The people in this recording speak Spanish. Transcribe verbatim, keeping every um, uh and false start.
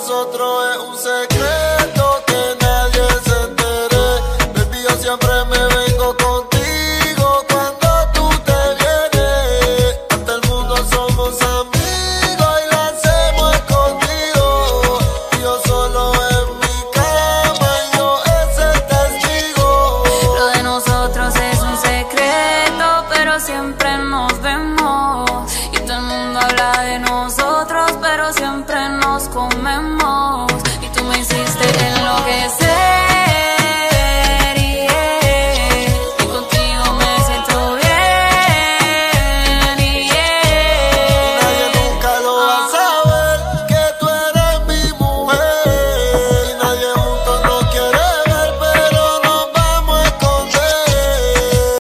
nosotros es un secreto que nadie se entere. Baby, yo siempre me vengo contigo cuando tú te vienes. Ante el mundo somos amigos y lo hacemos escondido. Y yo solo en mi cama y yo es el testigo. Lo de nosotros es un secreto, pero siempre nos vemos. Y todo el mundo habla de nosotros, pero siempre nos comemos.